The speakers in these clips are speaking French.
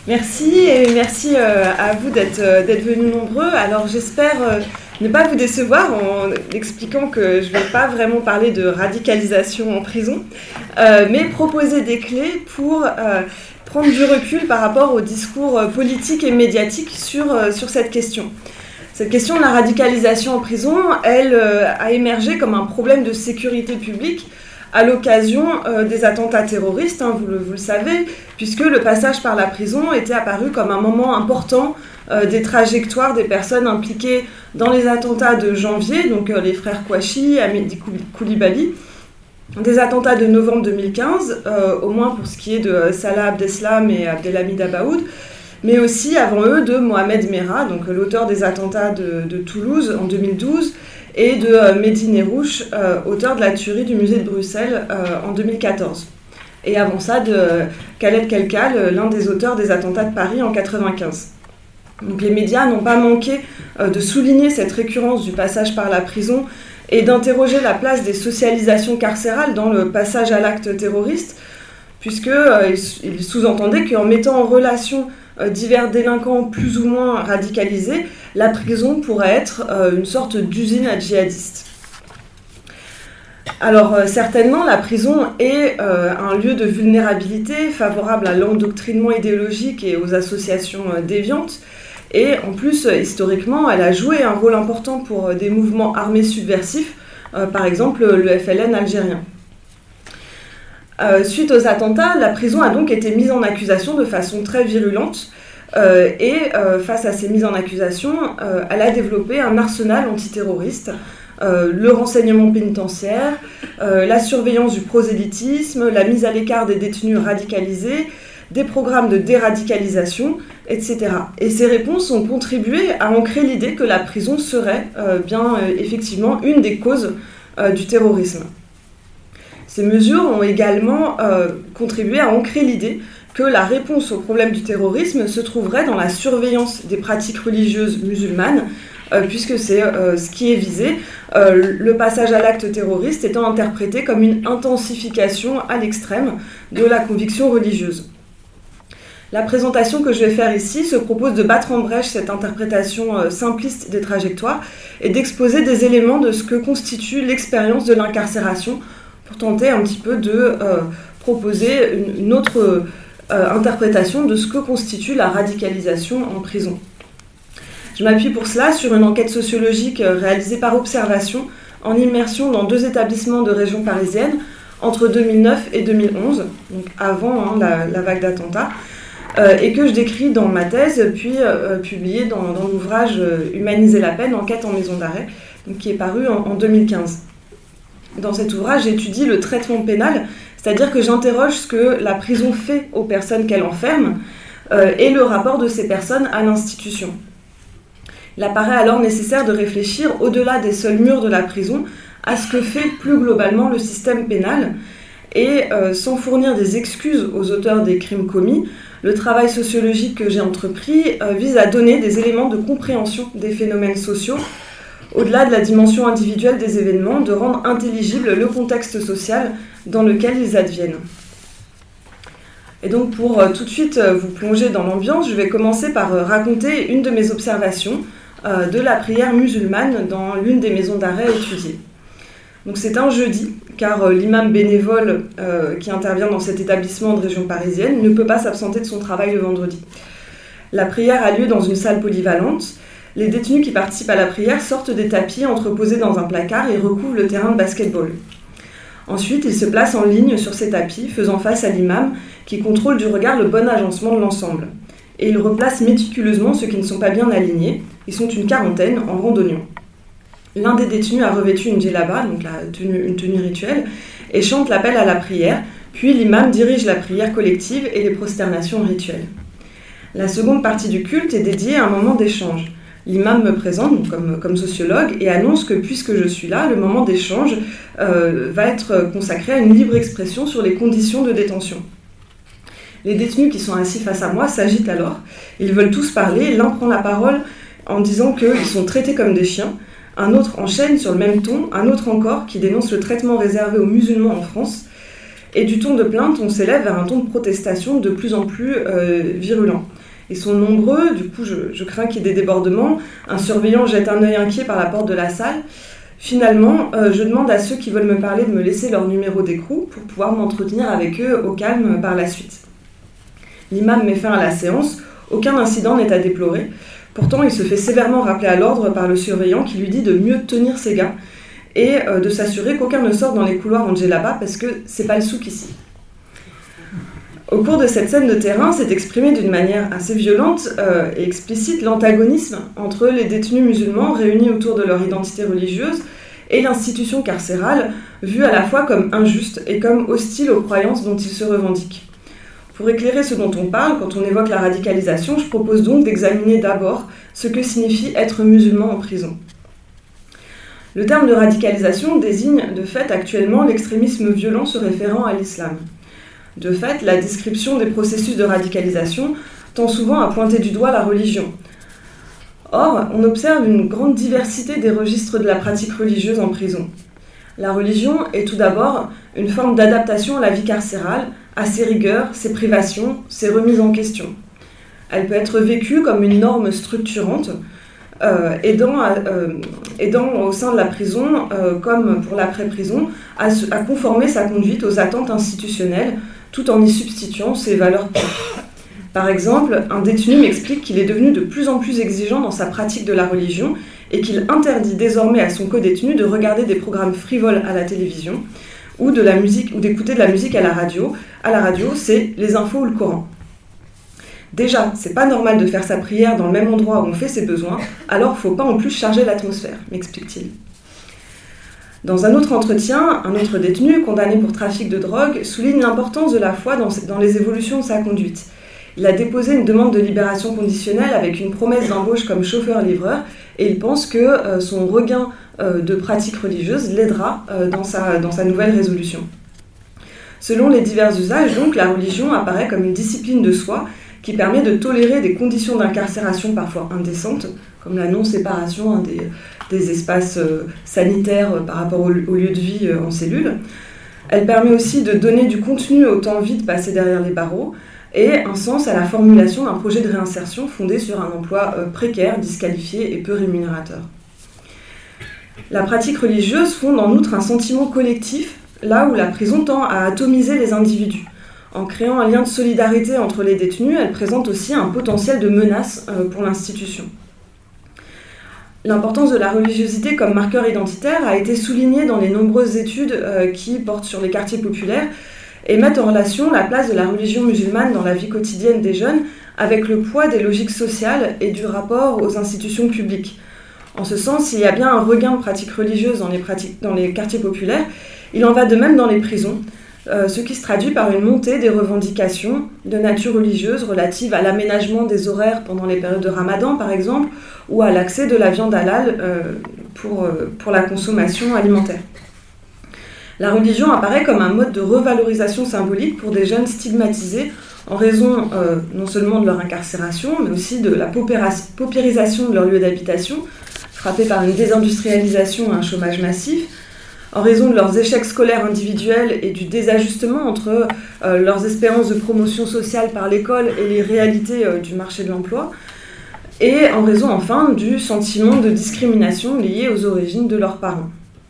Merci et merci à vous d'être venus nombreux. Alors j'espère ne pas vous décevoir en expliquant que je ne vais pas vraiment parler de radicalisation en prison, mais proposer des clés pour prendre du recul par rapport au discours politique et médiatique sur cette question. Cette question de la radicalisation en prison, elle a émergé comme un problème de sécurité publique à l'occasion des attentats terroristes, vous le savez, puisque le passage par la prison était apparu comme un moment important des trajectoires des personnes impliquées dans les attentats de janvier, donc les frères Kouachi, Hamidi Koulibaly, des attentats de novembre 2015, au moins pour ce qui est de Salah Abdeslam et Abdelhamid Abaoud, mais aussi avant eux de Mohamed Merah, donc l'auteur des attentats de Toulouse en 2012, et de Mehdi Nemmouche, auteur de la tuerie du musée de Bruxelles en 2014. Et avant ça, de Khaled Kelkal, l'un des auteurs des attentats de Paris en 1995. Donc les médias n'ont pas manqué de souligner cette récurrence du passage par la prison et d'interroger la place des socialisations carcérales dans le passage à l'acte terroriste, puisqu'ils sous-entendaient qu'en mettant en relation divers délinquants plus ou moins radicalisés, la prison pourrait être une sorte d'usine à djihadistes. Alors certainement, la prison est un lieu de vulnérabilité favorable à l'endoctrinement idéologique et aux associations déviantes. Et en plus, historiquement, elle a joué un rôle important pour des mouvements armés subversifs, par exemple le FLN algérien. Suite aux attentats, la prison a donc été mise en accusation de façon très virulente et face à ces mises en accusation, elle a développé un arsenal antiterroriste, le renseignement pénitentiaire, la surveillance du prosélytisme, la mise à l'écart des détenus radicalisés, des programmes de déradicalisation, etc. Et ces réponses ont contribué à ancrer l'idée que la prison serait effectivement une des causes du terrorisme. Ces mesures ont également contribué à ancrer l'idée que la réponse au problème du terrorisme se trouverait dans la surveillance des pratiques religieuses musulmanes, puisque c'est ce qui est visé, le passage à l'acte terroriste étant interprété comme une intensification à l'extrême de la conviction religieuse. La présentation que je vais faire ici se propose de battre en brèche cette interprétation simpliste des trajectoires et d'exposer des éléments de ce que constitue l'expérience de l'incarcération pour tenter un petit peu de proposer une autre interprétation de ce que constitue la radicalisation en prison. Je m'appuie pour cela sur une enquête sociologique réalisée par Observation en immersion dans 2 établissements de région parisienne entre 2009 et 2011, donc avant la vague d'attentats, et que je décris dans ma thèse, puis publiée dans l'ouvrage Humaniser la peine, enquête en maison d'arrêt, donc qui est paru en 2015. Dans cet ouvrage, j'étudie le traitement pénal, c'est-à-dire que j'interroge ce que la prison fait aux personnes qu'elle enferme et le rapport de ces personnes à l'institution. Il apparaît alors nécessaire de réfléchir au-delà des seuls murs de la prison à ce que fait plus globalement le système pénal et sans fournir des excuses aux auteurs des crimes commis, le travail sociologique que j'ai entrepris vise à donner des éléments de compréhension des phénomènes sociaux au-delà de la dimension individuelle des événements, de rendre intelligible le contexte social dans lequel ils adviennent. Et donc pour tout de suite vous plonger dans l'ambiance, je vais commencer par raconter une de mes observations de la prière musulmane dans l'une des maisons d'arrêt étudiées. Donc c'est un jeudi, car l'imam bénévole qui intervient dans cet établissement de région parisienne ne peut pas s'absenter de son travail le vendredi. La prière a lieu dans une salle polyvalente. Les détenus qui participent à la prière sortent des tapis entreposés dans un placard et recouvrent le terrain de basket-ball. Ensuite, ils se placent en ligne sur ces tapis, faisant face à l'imam qui contrôle du regard le bon agencement de l'ensemble. Et il replace méticuleusement ceux qui ne sont pas bien alignés. Ils sont une quarantaine en rang d'oignon. L'un des détenus a revêtu une djellaba, donc une tenue rituelle, et chante l'appel à la prière, puis l'imam dirige la prière collective et les prosternations rituelles. La seconde partie du culte est dédiée à un moment d'échange. L'imam me présente comme sociologue et annonce que puisque je suis là, le moment d'échange va être consacré à une libre expression sur les conditions de détention. Les détenus qui sont assis face à moi s'agitent alors. Ils veulent tous parler. L'un prend la parole en disant qu'ils sont traités comme des chiens. Un autre enchaîne sur le même ton. Un autre encore qui dénonce le traitement réservé aux musulmans en France. Et du ton de plainte, on s'élève vers un ton de protestation de plus en plus virulent. Ils sont nombreux, du coup je crains qu'il y ait des débordements. Un surveillant jette un œil inquiet par la porte de la salle. Finalement, je demande à ceux qui veulent me parler de me laisser leur numéro d'écrou pour pouvoir m'entretenir avec eux au calme par la suite. L'imam met fin à la séance, aucun incident n'est à déplorer. Pourtant, il se fait sévèrement rappeler à l'ordre par le surveillant qui lui dit de mieux tenir ses gars et de s'assurer qu'aucun ne sort dans les couloirs en djellaba parce que c'est pas le souk ici. Au cours de cette scène de terrain, s'est exprimé d'une manière assez violente et explicite l'antagonisme entre les détenus musulmans réunis autour de leur identité religieuse et l'institution carcérale, vue à la fois comme injuste et comme hostile aux croyances dont ils se revendiquent. Pour éclairer ce dont on parle, quand on évoque la radicalisation, je propose donc d'examiner d'abord ce que signifie être musulman en prison. Le terme de radicalisation désigne de fait actuellement l'extrémisme violent se référant à l'islam. De fait, la description des processus de radicalisation tend souvent à pointer du doigt la religion. Or, on observe une grande diversité des registres de la pratique religieuse en prison. La religion est tout d'abord une forme d'adaptation à la vie carcérale, à ses rigueurs, ses privations, ses remises en question. Elle peut être vécue comme une norme structurante, aidant au sein de la prison, comme pour l'après-prison, à conformer sa conduite aux attentes institutionnelles, tout en y substituant ses valeurs propres. Par exemple, un détenu m'explique qu'il est devenu de plus en plus exigeant dans sa pratique de la religion et qu'il interdit désormais à son co-détenu de regarder des programmes frivoles à la télévision ou d'écouter de la musique à la radio. À la radio, c'est les infos ou le Coran. Déjà, c'est pas normal de faire sa prière dans le même endroit où on fait ses besoins, alors faut pas en plus charger l'atmosphère, m'explique-t-il. Dans un autre entretien, un autre détenu, condamné pour trafic de drogue, souligne l'importance de la foi dans les évolutions de sa conduite. Il a déposé une demande de libération conditionnelle avec une promesse d'embauche comme chauffeur-livreur et il pense que son regain de pratique religieuse l'aidera dans sa nouvelle résolution. Selon les divers usages, donc, la religion apparaît comme une discipline de soi qui permet de tolérer des conditions d'incarcération parfois indécentes, comme la non-séparation des espaces sanitaires par rapport au lieu de vie en cellule. Elle permet aussi de donner du contenu au temps vide passé derrière les barreaux et un sens à la formulation d'un projet de réinsertion fondé sur un emploi précaire, disqualifié et peu rémunérateur. La pratique religieuse fonde en outre un sentiment collectif, là où la prison tend à atomiser les individus. En créant un lien de solidarité entre les détenus, elle présente aussi un potentiel de menace pour l'institution. L'importance de la religiosité comme marqueur identitaire a été soulignée dans les nombreuses études qui portent sur les quartiers populaires et mettent en relation la place de la religion musulmane dans la vie quotidienne des jeunes avec le poids des logiques sociales et du rapport aux institutions publiques. En ce sens, il y a bien un regain de pratiques religieuses dans les quartiers populaires. Il en va de même dans les prisons, ce qui se traduit par une montée des revendications de nature religieuse relatives à l'aménagement des horaires pendant les périodes de Ramadan, par exemple, ou à l'accès de la viande halal pour la consommation alimentaire. La religion apparaît comme un mode de revalorisation symbolique pour des jeunes stigmatisés en raison non seulement de leur incarcération, mais aussi de la paupérisation de leur lieu d'habitation, frappés par une désindustrialisation et un chômage massif, en raison de leurs échecs scolaires individuels et du désajustement entre leurs espérances de promotion sociale par l'école et les réalités du marché de l'emploi, et en raison enfin du sentiment de discrimination lié aux origines de leurs parents.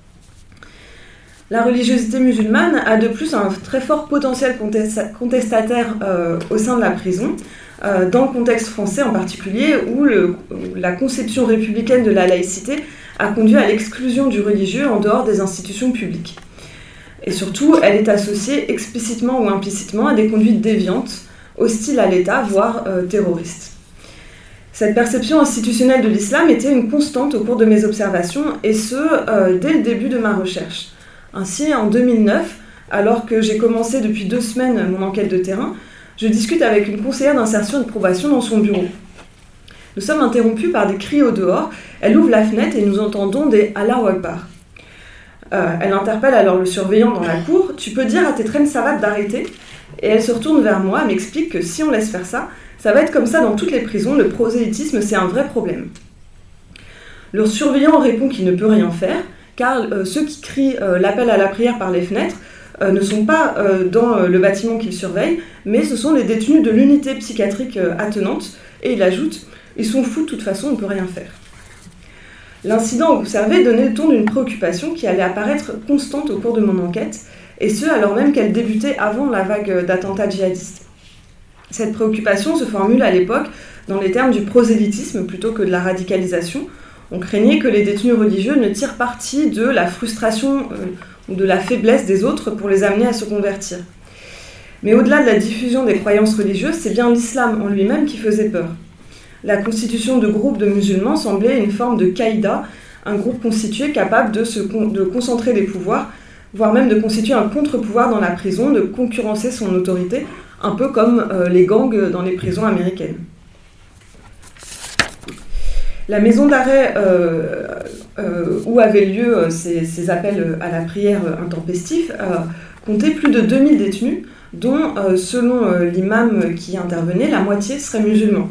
La religiosité musulmane a de plus un très fort potentiel contestataire au sein de la prison, dans le contexte français en particulier, où la conception républicaine de la laïcité a conduit à l'exclusion du religieux en dehors des institutions publiques. Et surtout, elle est associée explicitement ou implicitement à des conduites déviantes, hostiles à l'État, voire terroristes. Cette perception institutionnelle de l'islam était une constante au cours de mes observations, et ce, dès le début de ma recherche. Ainsi, en 2009, alors que j'ai commencé depuis 2 semaines mon enquête de terrain, je discute avec une conseillère d'insertion et de probation dans son bureau. Nous sommes interrompus par des cris au dehors. Elle ouvre la fenêtre et nous entendons des « Allahu Akbar ». Elle interpelle alors le surveillant dans la cour « Tu peux dire à tes traînes savates d'arrêter ?» Et elle se retourne vers moi et m'explique que si on laisse faire ça, ça va être comme ça dans toutes les prisons, le prosélytisme c'est un vrai problème. Le surveillant répond qu'il ne peut rien faire, car ceux qui crient l'appel à la prière par les fenêtres ne sont pas dans le bâtiment qu'ils surveillent, mais ce sont les détenus de l'unité psychiatrique attenante. Et il ajoute « Ils sont fous, de toute façon, on ne peut rien faire ». L'incident observé donnait le ton d'une préoccupation qui allait apparaître constante au cours de mon enquête, et ce, alors même qu'elle débutait avant la vague d'attentats djihadistes. Cette préoccupation se formule à l'époque dans les termes du prosélytisme plutôt que de la radicalisation. On craignait que les détenus religieux ne tirent parti de la frustration ou de la faiblesse des autres pour les amener à se convertir. Mais au-delà de la diffusion des croyances religieuses, c'est bien l'islam en lui-même qui faisait peur. La constitution de groupes de musulmans semblait une forme de caïda, un groupe constitué capable de concentrer les pouvoirs, voire même de constituer un contre-pouvoir dans la prison, de concurrencer son autorité, un peu comme les gangs dans les prisons américaines. La maison d'arrêt où avaient lieu ces appels à la prière intempestifs comptait plus de 2000 détenus, dont, selon l'imam qui intervenait, la moitié seraient musulmans.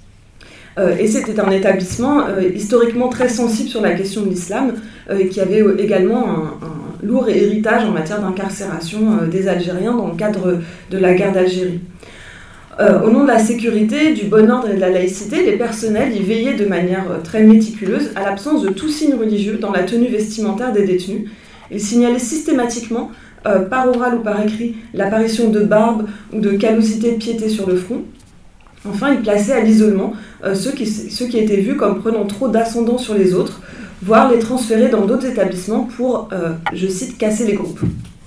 Et c'était un établissement historiquement très sensible sur la question de l'islam, qui avait également un lourd héritage en matière d'incarcération des Algériens dans le cadre de la guerre d'Algérie. Au nom de la sécurité, du bon ordre et de la laïcité, les personnels y veillaient de manière très méticuleuse à l'absence de tout signe religieux dans la tenue vestimentaire des détenus. Ils signalaient systématiquement, par oral ou par écrit, l'apparition de barbes ou de callosités de piété sur le front. Enfin, ils plaçaient à l'isolement ceux qui étaient vus comme prenant trop d'ascendant sur les autres, voire les transférer dans d'autres établissements pour, je cite, casser les groupes.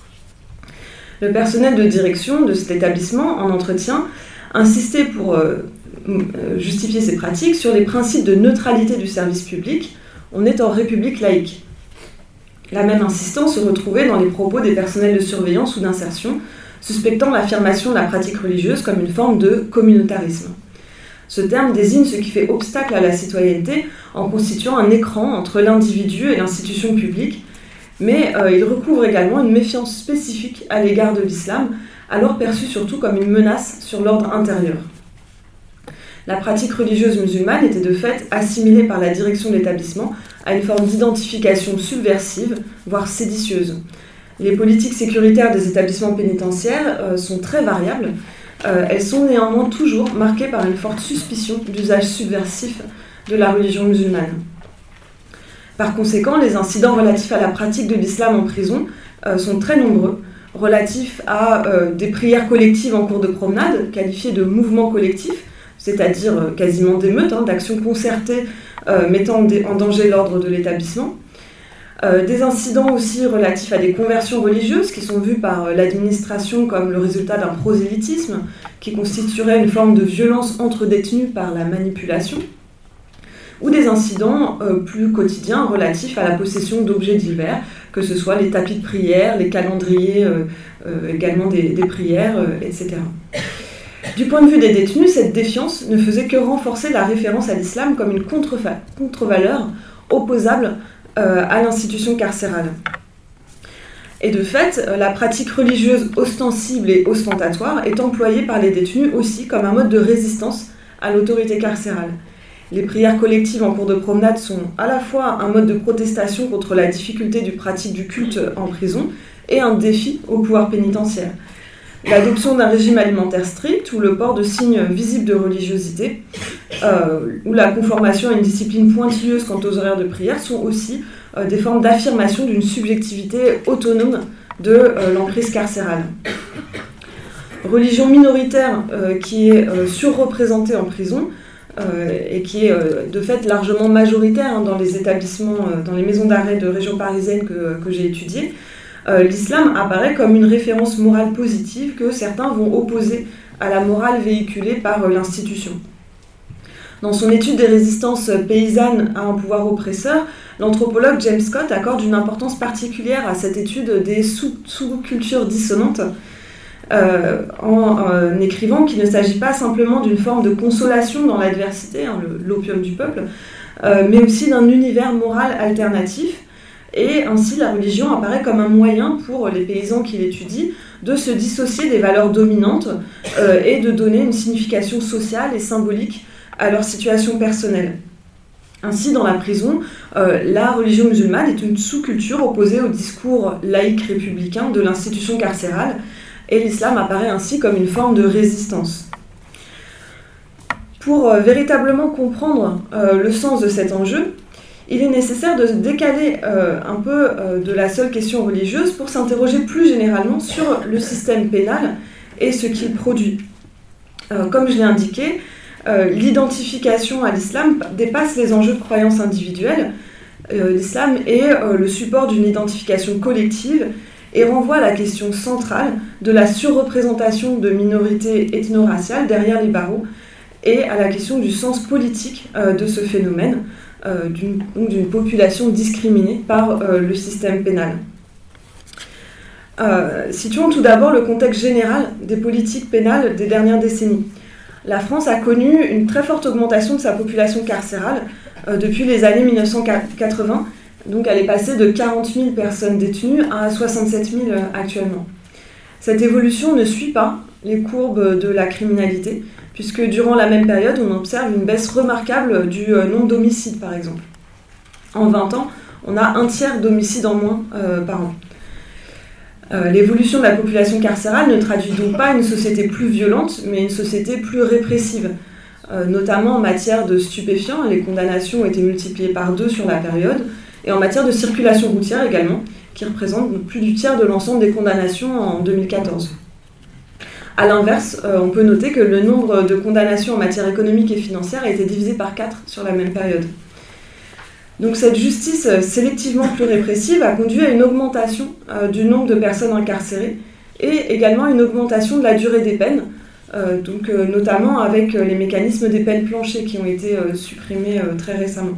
Le personnel de direction de cet établissement, en entretien, insistait pour justifier ces pratiques sur les principes de neutralité du service public. On est en république laïque. La même insistance se retrouvait dans les propos des personnels de surveillance ou d'insertion, suspectant l'affirmation de la pratique religieuse comme une forme de communautarisme. Ce terme désigne ce qui fait obstacle à la citoyenneté en constituant un écran entre l'individu et l'institution publique, mais il recouvre également une méfiance spécifique à l'égard de l'islam, alors perçue surtout comme une menace sur l'ordre intérieur. La pratique religieuse musulmane était de fait assimilée par la direction de l'établissement à une forme d'identification subversive, voire séditieuse. Les politiques sécuritaires des établissements pénitentiaires sont très variables. Elles sont néanmoins toujours marquées par une forte suspicion d'usage subversif de la religion musulmane. Par conséquent, les incidents relatifs à la pratique de l'islam en prison sont très nombreux, relatifs à des prières collectives en cours de promenade, qualifiées de mouvements collectifs, c'est-à-dire quasiment d'émeutes, d'actions concertées mettant en danger l'ordre de l'établissement. Des incidents aussi relatifs à des conversions religieuses qui sont vues par l'administration comme le résultat d'un prosélytisme qui constituerait une forme de violence entre détenus par la manipulation, ou des incidents plus quotidiens relatifs à la possession d'objets divers, que ce soit les tapis de prière, les calendriers également des prières, etc. Du point de vue des détenus, cette défiance ne faisait que renforcer la référence à l'islam comme une contre-valeur opposable à l'institution carcérale. Et de fait, la pratique religieuse ostensible et ostentatoire est employée par les détenus aussi comme un mode de résistance à l'autorité carcérale. Les prières collectives en cours de promenade sont à la fois un mode de protestation contre la difficulté du pratique du culte en prison et un défi au pouvoir pénitentiaire. L'adoption d'un régime alimentaire strict ou le port de signes visibles de religiosité ou la conformation à une discipline pointilleuse quant aux horaires de prière sont aussi des formes d'affirmation d'une subjectivité autonome de l'emprise carcérale. Religion minoritaire qui est surreprésentée en prison et qui est de fait largement majoritaire dans les établissements, dans les maisons d'arrêt de région parisienne que j'ai étudiées, l'islam apparaît comme une référence morale positive que certains vont opposer à la morale véhiculée par l'institution. Dans son étude des résistances paysannes à un pouvoir oppresseur, l'anthropologue James Scott accorde une importance particulière à cette étude des sous-cultures dissonantes, en écrivant qu'il ne s'agit pas simplement d'une forme de consolation dans l'adversité, l'opium du peuple, mais aussi d'un univers moral alternatif. Et ainsi, la religion apparaît comme un moyen pour les paysans qui l'étudient de se dissocier des valeurs dominantes et de donner une signification sociale et symbolique à leur situation personnelle. Ainsi, dans la prison, la religion musulmane est une sous-culture opposée au discours laïque républicain de l'institution carcérale, et l'islam apparaît ainsi comme une forme de résistance. Pour véritablement comprendre le sens de cet enjeu, il est nécessaire de se décaler un peu de la seule question religieuse pour s'interroger plus généralement sur le système pénal et ce qu'il produit. Comme je l'ai indiqué, l'identification à l'islam dépasse les enjeux de croyance individuelle. L'islam est le support d'une identification collective et renvoie à la question centrale de la surreprésentation de minorités ethno-raciales derrière les barreaux et à la question du sens politique de ce phénomène, d'une population discriminée par le système pénal. Situons tout d'abord le contexte général des politiques pénales des dernières décennies. La France a connu une très forte augmentation de sa population carcérale depuis les années 1980. Donc elle est passée de 40 000 personnes détenues à 67 000 actuellement. Cette évolution ne suit pas les courbes de la criminalité, puisque durant la même période, on observe une baisse remarquable du nombre d'homicides, par exemple. En 20 ans, on a un tiers d'homicides en moins par an. L'évolution de la population carcérale ne traduit donc pas une société plus violente, mais une société plus répressive. Notamment en matière de stupéfiants, les condamnations ont été multipliées par 2 sur la période, et en matière de circulation routière également, qui représente plus du tiers de l'ensemble des condamnations en 2014. A l'inverse, on peut noter que le nombre de condamnations en matière économique et financière a été divisé par 4 sur la même période. Donc cette justice sélectivement plus répressive a conduit à une augmentation du nombre de personnes incarcérées et également une augmentation de la durée des peines, notamment avec les mécanismes des peines planchers qui ont été supprimés très récemment.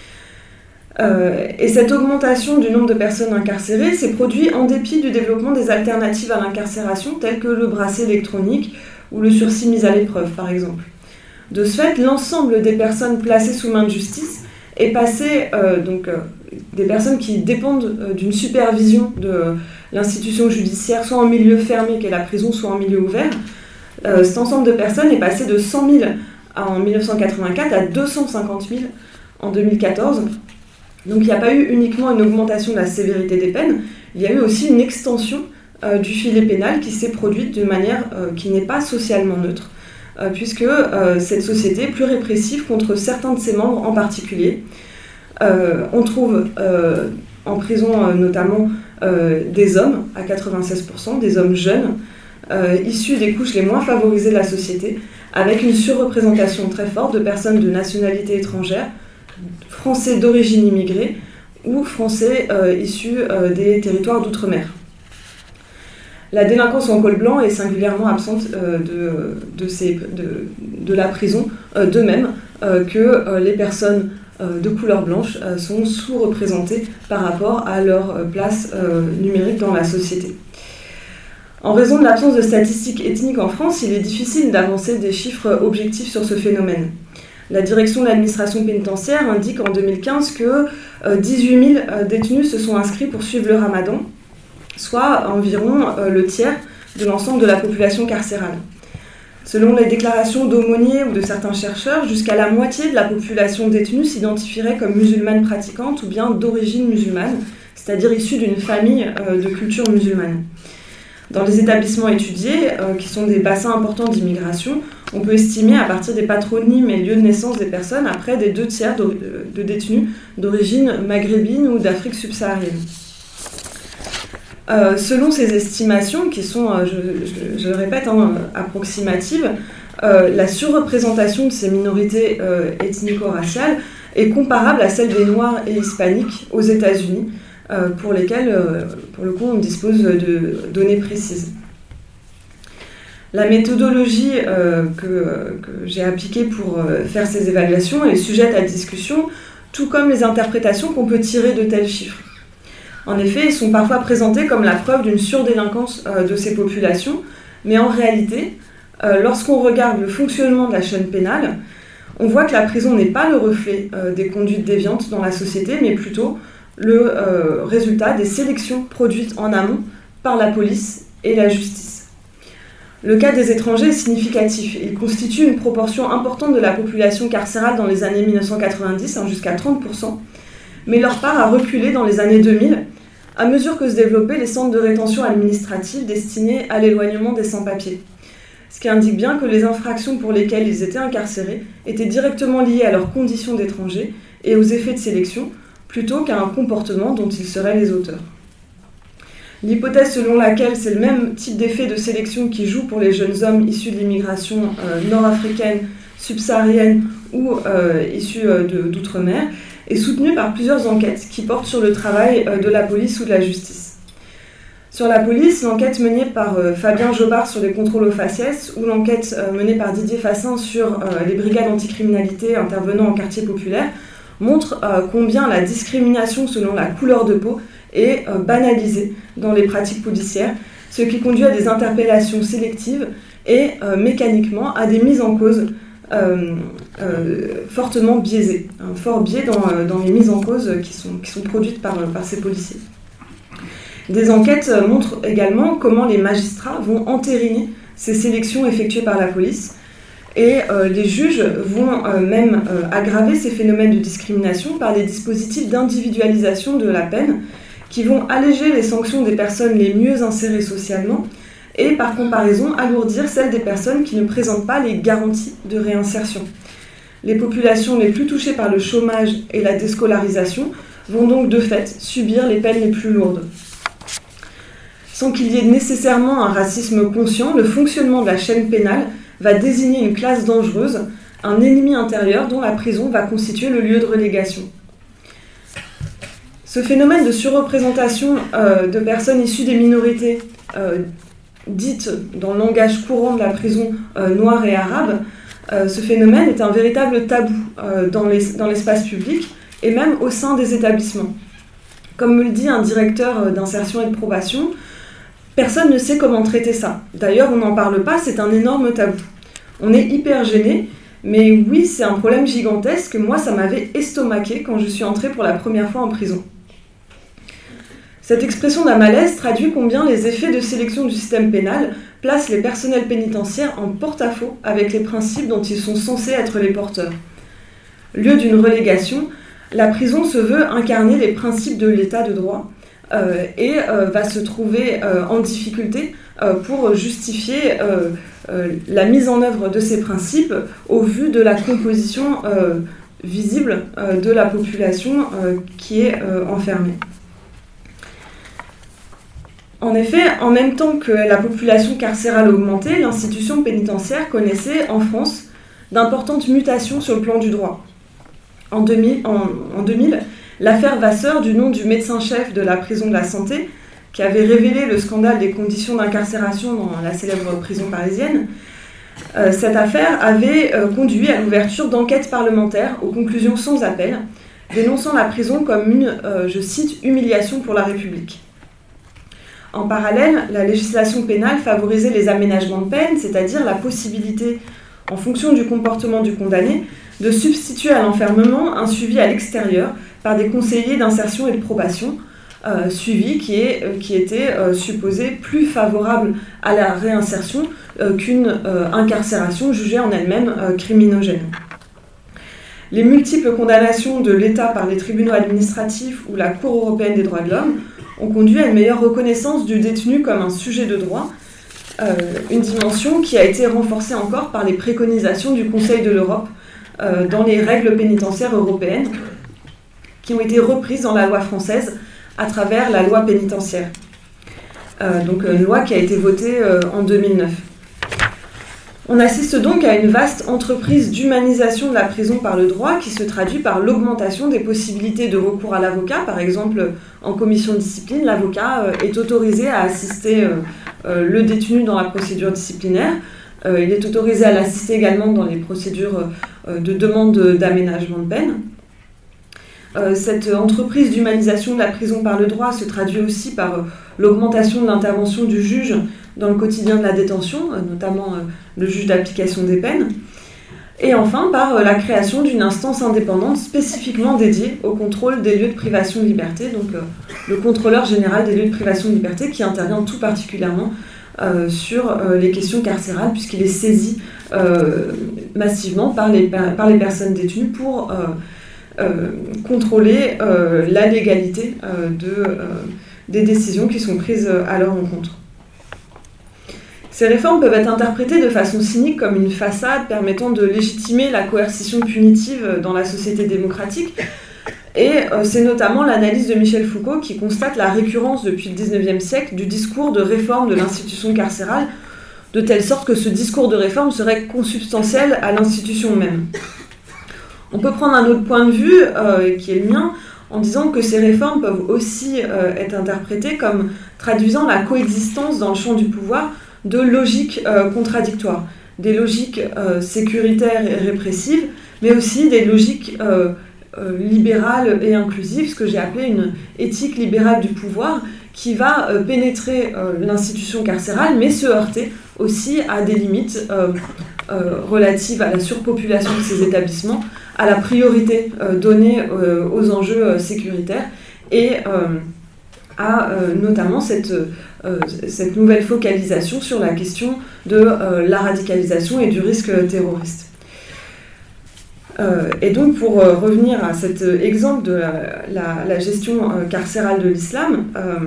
Et cette augmentation du nombre de personnes incarcérées s'est produite en dépit du développement des alternatives à l'incarcération telles que le bracelet électronique ou le sursis mis à l'épreuve par exemple. De ce fait, l'ensemble des personnes placées sous main de justice est passé, des personnes qui dépendent d'une supervision de l'institution judiciaire, soit en milieu fermé qu'est la prison, soit en milieu ouvert. Cet ensemble de personnes est passé de 100 000 en 1984 à 250 000 en 2014. Donc il n'y a pas eu uniquement une augmentation de la sévérité des peines, il y a eu aussi une extension du filet pénal qui s'est produite d'une manière qui n'est pas socialement neutre, puisque cette société est plus répressive contre certains de ses membres en particulier. On trouve en prison notamment des hommes, à 96%, des hommes jeunes, issus des couches les moins favorisées de la société, avec une surreprésentation très forte de personnes de nationalité étrangère, français d'origine immigrée ou français issus des territoires d'outre-mer. La délinquance en col blanc est singulièrement absente de la prison, de même que les personnes de couleur blanche sont sous-représentées par rapport à leur place numérique dans la société. En raison de l'absence de statistiques ethniques en France, il est difficile d'avancer des chiffres objectifs sur ce phénomène. La direction de l'administration pénitentiaire indique en 2015 que 18 000 détenus se sont inscrits pour suivre le ramadan, soit environ le tiers de l'ensemble de la population carcérale. Selon les déclarations d'aumôniers ou de certains chercheurs, jusqu'à la moitié de la population détenue s'identifierait comme musulmane pratiquante ou bien d'origine musulmane, c'est-à-dire issue d'une famille de culture musulmane. Dans les établissements étudiés, qui sont des bassins importants d'immigration, on peut estimer à partir des patronymes et lieux de naissance des personnes à près des 2 tiers de détenus d'origine maghrébine ou d'Afrique subsaharienne. Selon ces estimations, qui sont, je le répète, approximatives, la surreprésentation de ces minorités ethnico-raciales est comparable à celle des Noirs et Hispaniques aux États-Unis, pour lesquels, pour le coup, on dispose de données précises. La méthodologie que j'ai appliquée pour faire ces évaluations est sujette à discussion, tout comme les interprétations qu'on peut tirer de tels chiffres. En effet, ils sont parfois présentés comme la preuve d'une surdélinquance de ces populations, mais en réalité, lorsqu'on regarde le fonctionnement de la chaîne pénale, on voit que la prison n'est pas le reflet des conduites déviantes dans la société, mais plutôt le résultat des sélections produites en amont par la police et la justice. Le cas des étrangers est significatif. Ils constituent une proportion importante de la population carcérale dans les années 1990, jusqu'à 30%, mais leur part a reculé dans les années 2000, à mesure que se développaient les centres de rétention administrative destinés à l'éloignement des sans-papiers. Ce qui indique bien que les infractions pour lesquelles ils étaient incarcérés étaient directement liées à leurs conditions d'étrangers et aux effets de sélection, plutôt qu'à un comportement dont ils seraient les auteurs. L'hypothèse selon laquelle c'est le même type d'effet de sélection qui joue pour les jeunes hommes issus de l'immigration nord-africaine, subsaharienne ou issus d'outre-mer est soutenue par plusieurs enquêtes qui portent sur le travail de la police ou de la justice. Sur la police, l'enquête menée par Fabien Jobard sur les contrôles aux faciès ou l'enquête menée par Didier Fassin sur les brigades anticriminalité intervenant en quartier populaire montre combien la discrimination selon la couleur de peau est banalisée dans les pratiques policières, ce qui conduit à des interpellations sélectives et mécaniquement à des mises en cause fortement biaisées, un fort biais dans les mises en cause qui sont produites par ces policiers. Des enquêtes montrent également comment les magistrats vont entériner ces sélections effectuées par la police et les juges vont même aggraver ces phénomènes de discrimination par les dispositifs d'individualisation de la peine qui vont alléger les sanctions des personnes les mieux insérées socialement et par comparaison alourdir celles des personnes qui ne présentent pas les garanties de réinsertion. Les populations les plus touchées par le chômage et la déscolarisation vont donc de fait subir les peines les plus lourdes. Sans qu'il y ait nécessairement un racisme conscient, le fonctionnement de la chaîne pénale va désigner une classe dangereuse, un ennemi intérieur dont la prison va constituer le lieu de relégation. Ce phénomène de surreprésentation de personnes issues des minorités dites dans le langage courant de la prison noire et arabe, ce phénomène est un véritable tabou dans l'espace public et même au sein des établissements. Comme me le dit un directeur d'insertion et de probation, personne ne sait comment traiter ça. D'ailleurs, on n'en parle pas, c'est un énorme tabou. On est hyper gêné, mais oui, c'est un problème gigantesque. Moi, ça m'avait estomaqué quand je suis entrée pour la première fois en prison. Cette expression d'un malaise traduit combien les effets de sélection du système pénal placent les personnels pénitentiaires en porte-à-faux avec les principes dont ils sont censés être les porteurs. Lieu d'une relégation, la prison se veut incarner les principes de l'état de droit et va se trouver en difficulté pour justifier la mise en œuvre de ces principes au vu de la composition visible de la population qui est enfermée. En effet, en même temps que la population carcérale augmentait, l'institution pénitentiaire connaissait en France d'importantes mutations sur le plan du droit. En 2000, l'affaire Vasseur, du nom du médecin-chef de la prison de la Santé, qui avait révélé le scandale des conditions d'incarcération dans la célèbre prison parisienne, cette affaire avait conduit à l'ouverture d'enquêtes parlementaires aux conclusions sans appel, dénonçant la prison comme une, je cite, « humiliation pour la République ». En parallèle, la législation pénale favorisait les aménagements de peine, c'est-à-dire la possibilité, en fonction du comportement du condamné, de substituer à l'enfermement un suivi à l'extérieur par des conseillers d'insertion et de probation, suivi qui était supposé plus favorable à la réinsertion qu'une incarcération jugée en elle-même criminogène. Les multiples condamnations de l'État par les tribunaux administratifs ou la Cour européenne des droits de l'homme ont conduit à une meilleure reconnaissance du détenu comme un sujet de droit, une dimension qui a été renforcée encore par les préconisations du Conseil de l'Europe dans les règles pénitentiaires européennes qui ont été reprises dans la loi française à travers la loi pénitentiaire. Donc une loi qui a été votée en 2009. On assiste donc à une vaste entreprise d'humanisation de la prison par le droit qui se traduit par l'augmentation des possibilités de recours à l'avocat. Par exemple, en commission de discipline, l'avocat est autorisé à assister le détenu dans la procédure disciplinaire. Il est autorisé à l'assister également dans les procédures de demande d'aménagement de peine. Cette entreprise d'humanisation de la prison par le droit se traduit aussi par l'augmentation de l'intervention du juge dans le quotidien de la détention, notamment le juge d'application des peines, et enfin par la création d'une instance indépendante spécifiquement dédiée au contrôle des lieux de privation de liberté, donc le contrôleur général des lieux de privation de liberté qui intervient tout particulièrement sur les questions carcérales, puisqu'il est saisi massivement par les personnes détenues pour contrôler la légalité des décisions qui sont prises à leur encontre. Ces réformes peuvent être interprétées de façon cynique comme une façade permettant de légitimer la coercition punitive dans la société démocratique. Et c'est notamment l'analyse de Michel Foucault qui constate la récurrence depuis le XIXe siècle du discours de réforme de l'institution carcérale, de telle sorte que ce discours de réforme serait consubstantiel à l'institution même. On peut prendre un autre point de vue, qui est le mien, en disant que ces réformes peuvent aussi être interprétées comme traduisant la coexistence dans le champ du pouvoir de logiques contradictoires, des logiques sécuritaires et répressives, mais aussi des logiques libérales et inclusives, ce que j'ai appelé une éthique libérale du pouvoir, qui va pénétrer l'institution carcérale, mais se heurter aussi à des limites relatives à la surpopulation de ces établissements, à la priorité donnée aux enjeux sécuritaires et à notamment cette nouvelle focalisation sur la question de la radicalisation et du risque terroriste. Et donc pour revenir à cet exemple de la gestion carcérale de l'islam,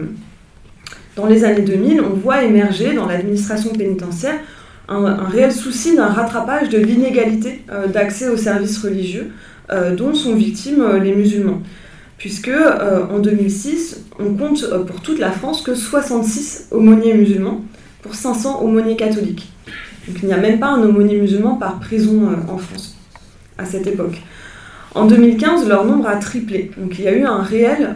dans les années 2000, on voit émerger dans l'administration pénitentiaire un réel souci d'un rattrapage de l'inégalité d'accès aux services religieux dont sont victimes les musulmans. Puisque en 2006, on compte pour toute la France que 66 aumôniers musulmans pour 500 aumôniers catholiques. Donc il n'y a même pas un aumônier musulman par prison en France à cette époque. En 2015, leur nombre a triplé. Donc il y a eu un réel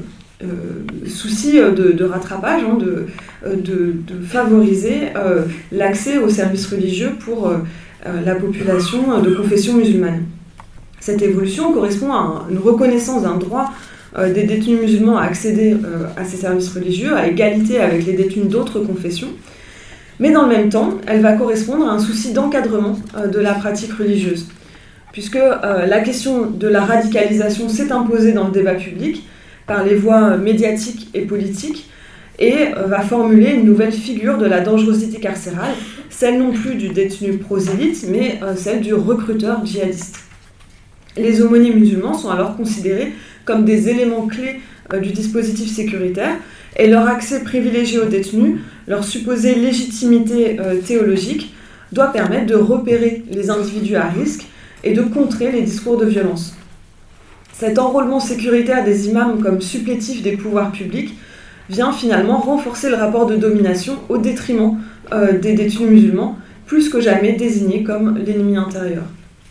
souci de rattrapage, de favoriser l'accès aux services religieux pour la population de confession musulmane. Cette évolution correspond à une reconnaissance d'un droit des détenus musulmans à accéder à ces services religieux, à égalité avec les détenus d'autres confessions. Mais dans le même temps, elle va correspondre à un souci d'encadrement de la pratique religieuse, puisque la question de la radicalisation s'est imposée dans le débat public par les voies médiatiques et politiques, et va formuler une nouvelle figure de la dangerosité carcérale, celle non plus du détenu prosélyte, mais celle du recruteur djihadiste. Les aumôniers musulmans sont alors considérés comme des éléments clés du dispositif sécuritaire, et leur accès privilégié aux détenus, leur supposée légitimité théologique, doit permettre de repérer les individus à risque et de contrer les discours de violence. Cet enrôlement sécuritaire des imams comme supplétif des pouvoirs publics vient finalement renforcer le rapport de domination au détriment des détenus musulmans, plus que jamais désignés comme l'ennemi intérieur.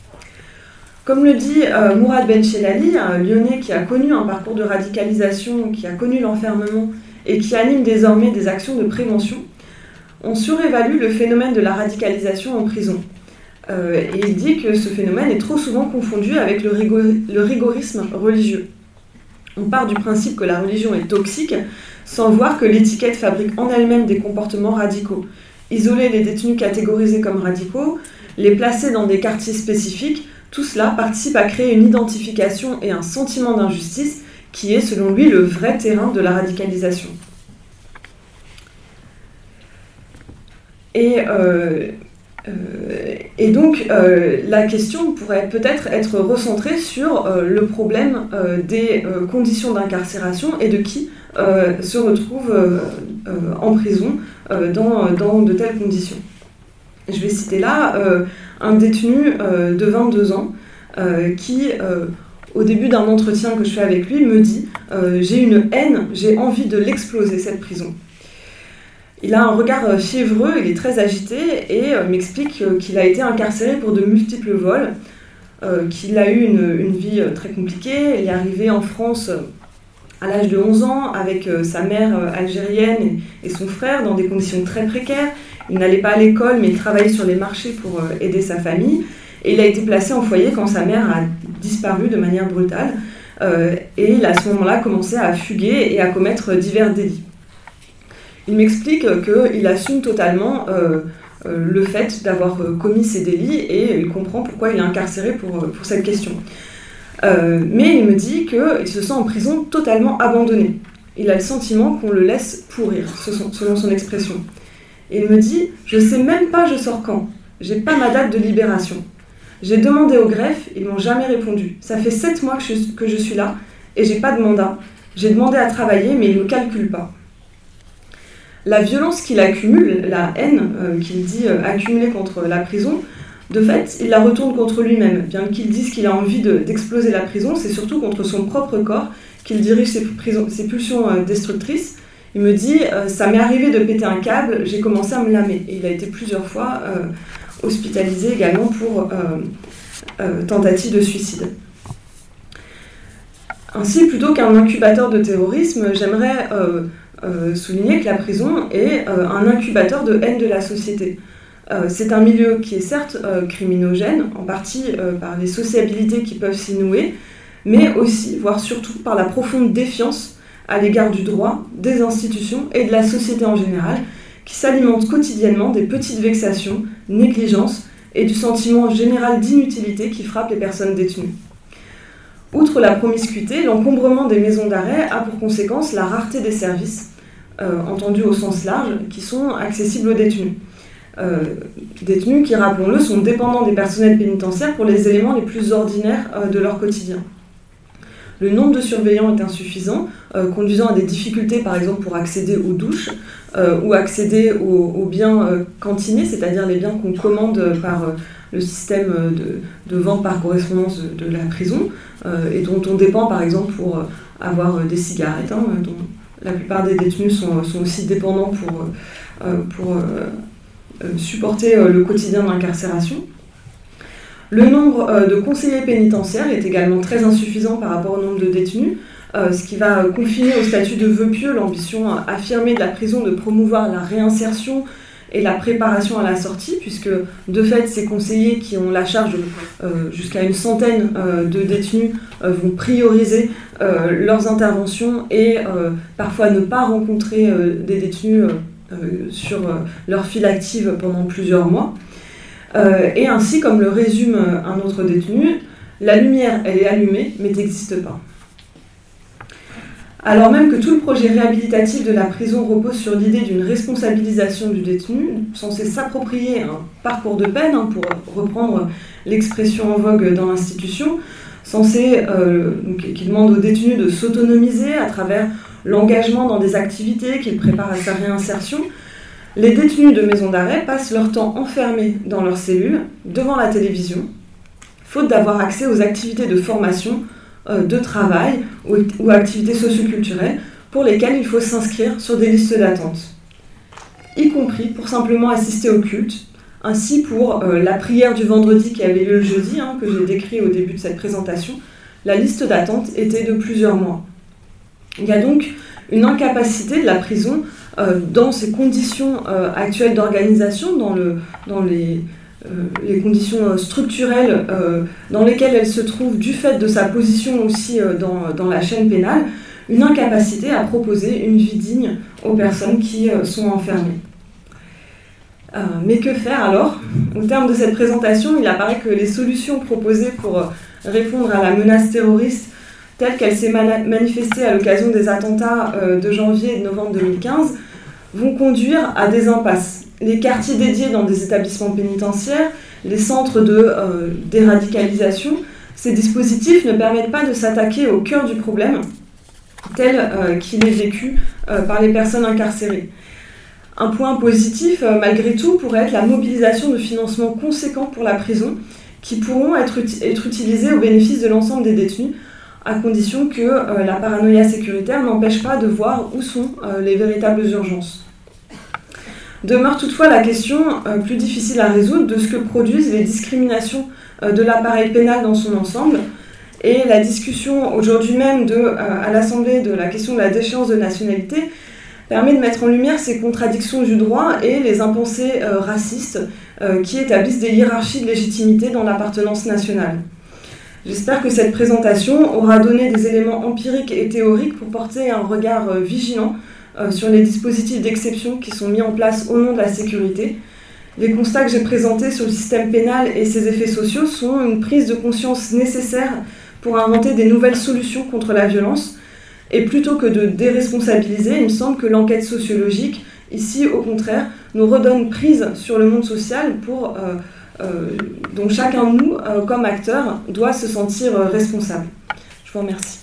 Comme le dit Mourad Benchelali, un Lyonnais qui a connu un parcours de radicalisation, qui a connu l'enfermement et qui anime désormais des actions de prévention, on surévalue le phénomène de la radicalisation en prison. Et il dit que ce phénomène est trop souvent confondu avec le rigorisme religieux. On part du principe que la religion est toxique sans voir que l'étiquette fabrique en elle-même des comportements radicaux. Isoler les détenus catégorisés comme radicaux, les placer dans des quartiers spécifiques, tout cela participe à créer une identification et un sentiment d'injustice qui est, selon lui, le vrai terrain de la radicalisation. Et donc, la question pourrait peut-être être recentrée sur le problème des conditions d'incarcération et de qui se retrouve en prison dans de telles conditions. Je vais citer là un détenu de 22 ans qui, au début d'un entretien que je fais avec lui, me dit « J'ai une haine, j'ai envie de l'exploser, cette prison ». Il a un regard fiévreux, il est très agité et m'explique qu'il a été incarcéré pour de multiples vols, qu'il a eu une vie très compliquée. Il est arrivé en France à l'âge de 11 ans avec sa mère algérienne et son frère dans des conditions très précaires. Il n'allait pas à l'école, mais il travaillait sur les marchés pour aider sa famille. Et il a été placé en foyer quand sa mère a disparu de manière brutale. Et il a à ce moment-là commencé à fuguer et à commettre divers délits. Il m'explique qu'il assume totalement le fait d'avoir commis ces délits et il comprend pourquoi il est incarcéré pour cette question. Mais il me dit qu'il se sent en prison totalement abandonné. Il a le sentiment qu'on le laisse pourrir, selon son expression. Et il me dit « Je sais même pas je sors quand. J'ai pas ma date de libération. J'ai demandé au greffe, ils m'ont jamais répondu. Ça fait 7 mois que je suis là et j'ai pas de mandat. J'ai demandé à travailler mais ils me calculent pas. » La violence qu'il accumule, la haine qu'il dit accumuler contre la prison, de fait, il la retourne contre lui-même. Bien qu'il dise qu'il a envie d'exploser la prison, c'est surtout contre son propre corps qu'il dirige ses pulsions destructrices. Il me dit « Ça m'est arrivé de péter un câble, j'ai commencé à me lamer. » Et il a été plusieurs fois hospitalisé également pour tentative de suicide. Ainsi, plutôt qu'un incubateur de terrorisme, j'aimerais souligner que la prison est un incubateur de haine de la société. C'est un milieu qui est certes criminogène, en partie par les sociabilités qui peuvent s'y nouer, mais aussi, voire surtout, par la profonde défiance à l'égard du droit, des institutions et de la société en général, qui s'alimente quotidiennement des petites vexations, négligences et du sentiment général d'inutilité qui frappe les personnes détenues. Outre la promiscuité, l'encombrement des maisons d'arrêt a pour conséquence la rareté des services, entendus au sens large, qui sont accessibles aux détenus. Détenus qui, rappelons-le, sont dépendants des personnels pénitentiaires pour les éléments les plus ordinaires de leur quotidien. Le nombre de surveillants est insuffisant, conduisant à des difficultés, par exemple, pour accéder aux douches ou accéder aux biens cantinés, c'est-à-dire les biens qu'on commande par le système de vente par correspondance de la prison et dont on dépend, par exemple, pour avoir des cigarettes, dont la plupart des détenus sont aussi dépendants pour supporter le quotidien d'incarcération. Le nombre de conseillers pénitentiaires est également très insuffisant par rapport au nombre de détenus, ce qui va confiner au statut de vœu pieux l'ambition affirmée de la prison de promouvoir la réinsertion et la préparation à la sortie, puisque de fait ces conseillers qui ont la charge jusqu'à une centaine de détenus vont prioriser leurs interventions et parfois ne pas rencontrer des détenus sur leur file active pendant plusieurs mois. Et ainsi, comme le résume un autre détenu, la lumière, elle est allumée, mais n'existe pas. Alors même que tout le projet réhabilitatif de la prison repose sur l'idée d'une responsabilisation du détenu, censé s'approprier un parcours de peine, pour reprendre l'expression en vogue dans l'institution, qui demande aux détenus de s'autonomiser à travers l'engagement dans des activités qu'il prépare à sa réinsertion, les détenus de maison d'arrêt passent leur temps enfermés dans leurs cellules, devant la télévision, faute d'avoir accès aux activités de formation, de travail ou activités socioculturelles pour lesquelles il faut s'inscrire sur des listes d'attente, y compris pour simplement assister au culte. Ainsi, pour la prière du vendredi qui avait lieu le jeudi, que j'ai décrit au début de cette présentation, la liste d'attente était de plusieurs mois. Il y a donc une incapacité de la prison dans ces conditions actuelles d'organisation, dans les conditions structurelles dans lesquelles elle se trouve du fait de sa position aussi dans la chaîne pénale, une incapacité à proposer une vie digne aux personnes qui sont enfermées. Mais que faire alors ? Au terme de cette présentation, il apparaît que les solutions proposées pour répondre à la menace terroriste telle qu'elle s'est manifestée à l'occasion des attentats de janvier et de novembre 2015 vont conduire à des impasses. Les quartiers dédiés dans des établissements pénitentiaires, les centres de déradicalisation, ces dispositifs ne permettent pas de s'attaquer au cœur du problème tel qu'il est vécu par les personnes incarcérées. Un point positif, malgré tout, pourrait être la mobilisation de financements conséquents pour la prison qui pourront être utilisés au bénéfice de l'ensemble des détenus, à condition que la paranoïa sécuritaire n'empêche pas de voir où sont les véritables urgences. Demeure toutefois la question plus difficile à résoudre de ce que produisent les discriminations de l'appareil pénal dans son ensemble. Et la discussion aujourd'hui même à l'Assemblée de la question de la déchéance de nationalité permet de mettre en lumière ces contradictions du droit et les impensés racistes qui établissent des hiérarchies de légitimité dans l'appartenance nationale. J'espère que cette présentation aura donné des éléments empiriques et théoriques pour porter un regard vigilant sur les dispositifs d'exception qui sont mis en place au nom de la sécurité. Les constats que j'ai présentés sur le système pénal et ses effets sociaux sont une prise de conscience nécessaire pour inventer des nouvelles solutions contre la violence. Et plutôt que de déresponsabiliser, il me semble que l'enquête sociologique ici, au contraire, nous redonne prise sur le monde social dont chacun de nous, comme acteur, doit se sentir responsable. Je vous remercie.